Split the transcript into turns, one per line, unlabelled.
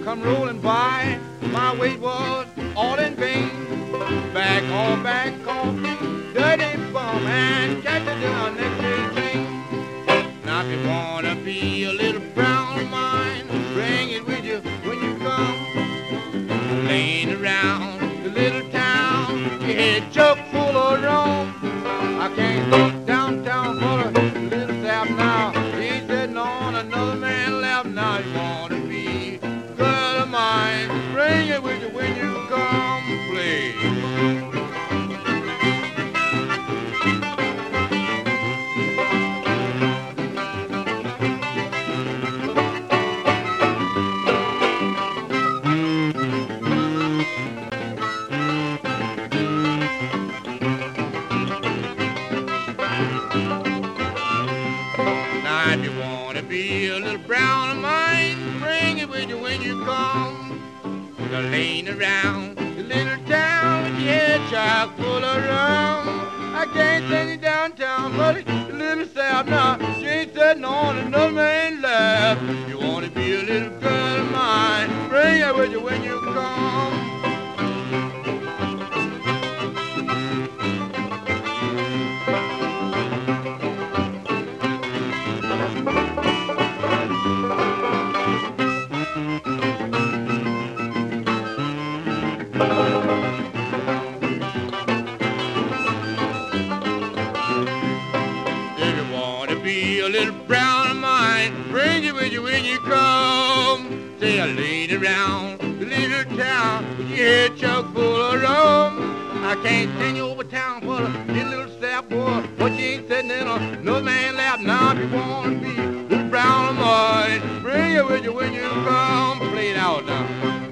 come rolling by. My weight was all in vain. Back on, dirty bum, and catch it down next train. Now if you wanna be a little brown of mine, bring it with you when you come. Laying around the little town, your head chock full of rum. I can't go downtown for a little sap now. He's sitting on another man's lap now. You wanna be a girl of mine, bring it with you when you come, please. Now if you wanna be a little brown of mine, bring it with you when you come. You're laying around the little town with your head chock full of rum. I can't send you downtown, but a little sap now. She ain't sitting on another man's lap. You wanna be a little girl of mine, bring it with you when you come. If you wanna be a little brown of mine, bring it with you when you come. Say I laid around the little town with your head chock full of rum. I can't send you over town for a little sap, boy, but you ain't sitting in another man's lap. Now if you wanna be a little brown of mine, bring it with you when you come. Play it out now.